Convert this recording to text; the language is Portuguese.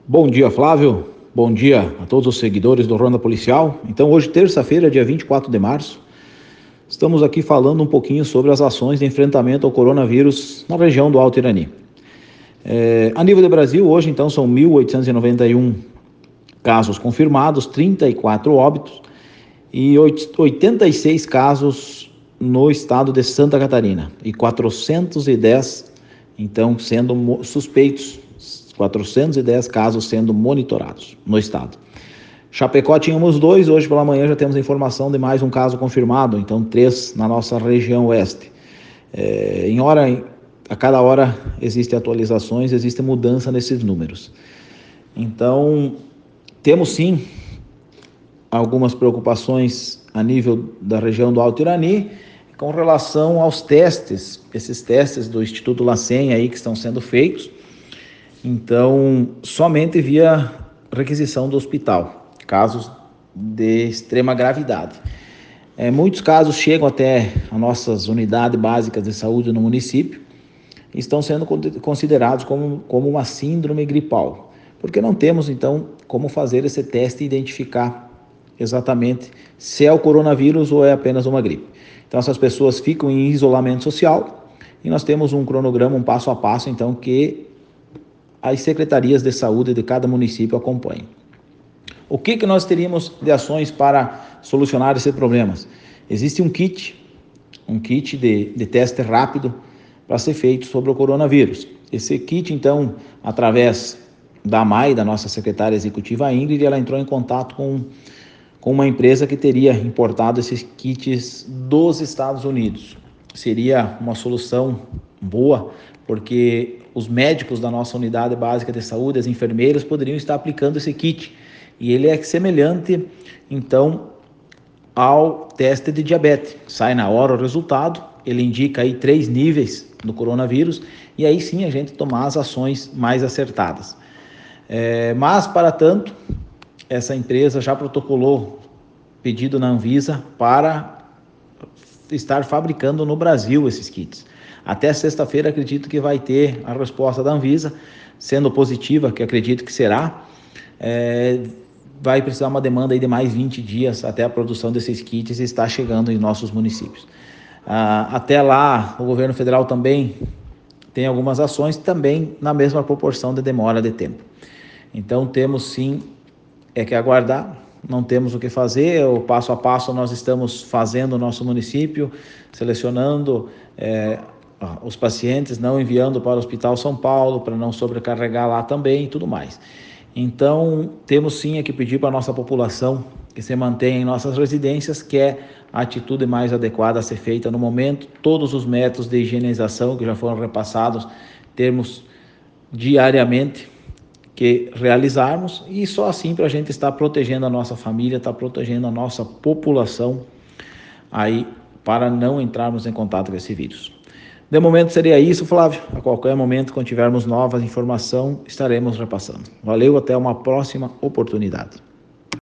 Bom dia, Flávio. Bom dia a todos os seguidores do Ronda Policial. Então, hoje, terça-feira, dia 24 de março, estamos aqui falando um pouquinho sobre as ações de enfrentamento ao coronavírus na região do Alto Irani. A nível do Brasil, hoje, então, são 1.891 casos confirmados, 34 óbitos e 86 casos no estado de Santa Catarina e 410, então, sendo suspeitos. 410 casos sendo monitorados no estado. Chapecó tínhamos 2, hoje pela manhã já temos a informação de mais um caso confirmado, então 3 na nossa região oeste. A cada hora existem atualizações, existe mudança nesses números. Então, temos sim algumas preocupações a nível da região do Alto Irani com relação aos testes, esses testes do Instituto LACEN aí que estão sendo feitos. Então, somente via requisição do hospital, casos de extrema gravidade. Muitos casos chegam até as nossas unidades básicas de saúde no município e estão sendo considerados como uma síndrome gripal, porque não temos, então, como fazer esse teste e identificar exatamente se é o coronavírus ou é apenas uma gripe. Então, essas pessoas ficam em isolamento social e nós temos um cronograma, um passo a passo, então, que as secretarias de saúde de cada município acompanham. O que nós teríamos de ações para solucionar esses problemas? Existe um kit de teste rápido para ser feito sobre o coronavírus. Esse kit, então, através da AMAI, da nossa secretária executiva Ingrid, ela entrou em contato com uma empresa que teria importado esses kits dos Estados Unidos. Seria uma solução boa, porque os médicos da nossa unidade básica de saúde, as enfermeiras, poderiam estar aplicando esse kit. E ele é semelhante, então, ao teste de diabetes. Sai na hora o resultado, ele indica aí 3 níveis do coronavírus, e aí sim a gente tomar as ações mais acertadas. Mas, para tanto, essa empresa já protocolou pedido na Anvisa para estar fabricando no Brasil esses kits. Até sexta-feira acredito que vai ter a resposta da Anvisa, sendo positiva, que acredito que será. Vai precisar uma demanda aí de mais 20 dias até a produção desses kits estar chegando em nossos municípios. Até lá, o governo federal também tem algumas ações, também na mesma proporção de demora de tempo. Então temos sim que aguardar, não temos o que fazer, o passo a passo nós estamos fazendo no nosso município, selecionando os pacientes, não enviando para o Hospital São Paulo, para não sobrecarregar lá também e tudo mais. Então, temos sim que pedir para a nossa população que se mantenha em nossas residências, que é a atitude mais adequada a ser feita no momento. Todos os métodos de higienização que já foram repassados, temos diariamente que realizarmos, e só assim para a gente estar protegendo a nossa família, estar protegendo a nossa população aí, para não entrarmos em contato com esse vírus. De momento seria isso, Flávio. A qualquer momento, quando tivermos nova informação, estaremos repassando. Valeu, até uma próxima oportunidade.